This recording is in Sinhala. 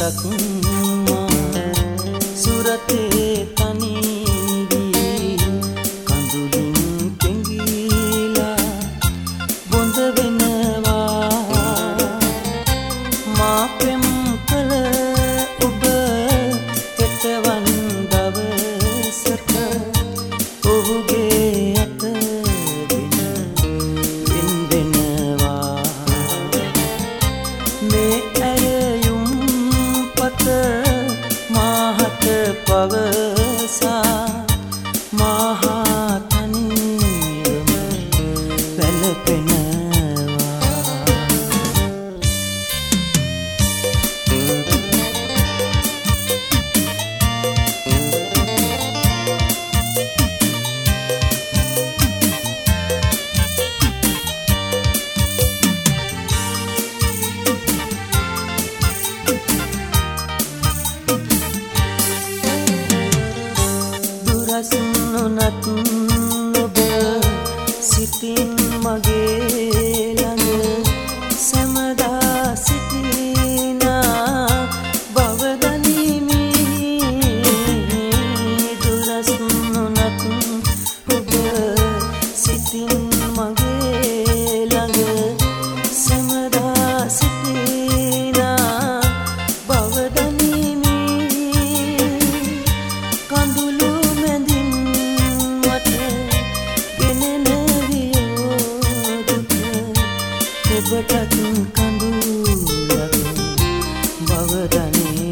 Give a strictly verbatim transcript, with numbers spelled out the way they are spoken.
දවසක් මා සුරතේ තනිවී කඳුලින් පෙඟිලා බොඳ වෙනවා මා පෙම් කළ ඔබ එතවන් දවසක ඔහුගේ ඇත වෙන වෙන වෙනවා මේ ඇයුම් පත මාහත පවසා මහා තනිවම වැළපෙනවා නොනත් ඔබ සිතින් මගේ ළඟ සැමදා සිටිනා බව දනිමි දුරස් නොනත් ඔබ සිතින් මගේ ළඟ සැමදා සිටිනා බව දනිමි කඳුළු මැදින් ඔබටත් කඳුලක් බව දනි